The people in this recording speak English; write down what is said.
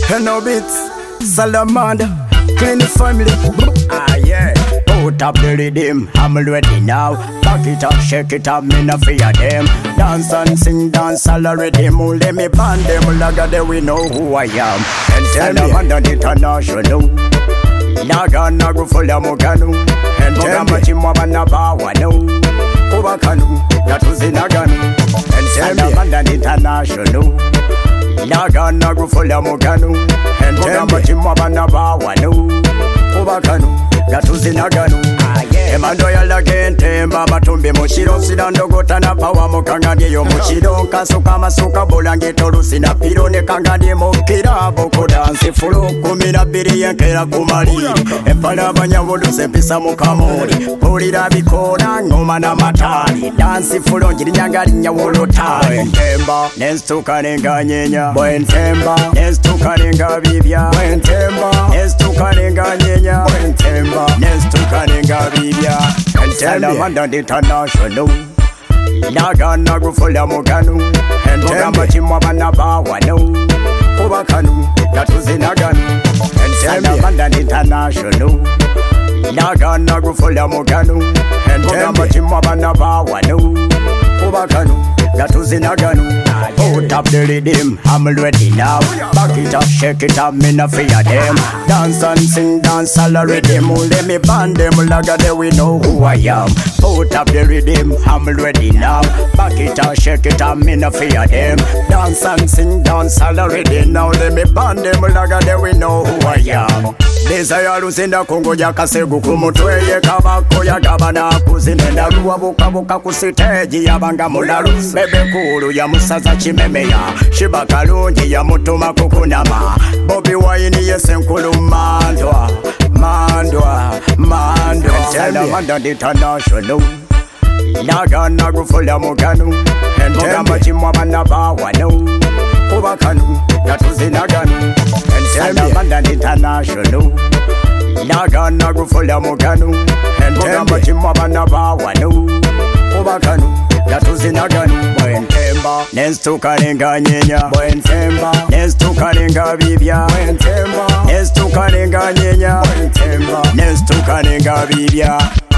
No beats, Salamander, clean the family. Ah yeah, put up the rhythm, I'm ready now. Back it up, shake it up, me no fear them. Dance and sing, dance all the rhythm. Let me band them, laga they we know who I am. And Salamander international. Naga nagu fulla muganu. And Tamba chimwa banabawa no. Kubakanu, yatuzi naganu. And Salamander international. Naga nagu fulla muganu. And Tamba chimwa banabawa no. Kubakanu, yatuzi naganu. Emando yala gentemba batumbi mushiro sidandogota na pawa mukangani yo mushiro kasuka masuka bolange tolusi na pirone kangani mukira boko dansi fulu kumina biri yankera kumali empala banyawulu sempisa mukamuri pulira bikona ngoma na matali dansi fulu njiri nyangali nyawulu tai temba nestuka nenga nyenya bwentemba nestuka nenga bibya bwentemba nestuka nenga nyenya bwentemba nestuka nenga bibya and Salamander international. Naga nagu fulla muganu. And Tamba chimwa banabawa no. Kubakanu, yatuzi naganu. And Salamander international. Naga nagu fulla muganu. And Tamba chimwa banabawa no. Kubakanu, yatuzi naganu. Put up the rhythm, I'm ready now. Back it up, shake it up, me no fear them. Dance and sing, dance all the rhythm. Let me band them, laga they we know who I am. Put up the rhythm, I'm ready now. Back it up, shake it up, me no fear them. Dance and sing, dance all the rhythm. Now let me band them, laga they we know who I am. Desire lusinda Kongo ya kasegu kumutweye kabako ya gabana kuzinenda luwa buka buka kusiteji ya banga mulalu bebe kuru ya musaza chimemeya shiba kalungi ya mutuma kukunama Bobi Wine yese nkulu mandwa Salamander international Naga nagu fulla muganu Entema chimwa banabawa no Kubakanu yatuzi naganu Salamander international Naga nagu fulla muganu Entema chimwa banabawa no Kubakanu yatuzi naganu Bwentemba nestuka nenga nyenya Bwentemba nestuka nenga bibya Bwentemba nestuka nenga nyenya Bwentemba nestuka nenga bibya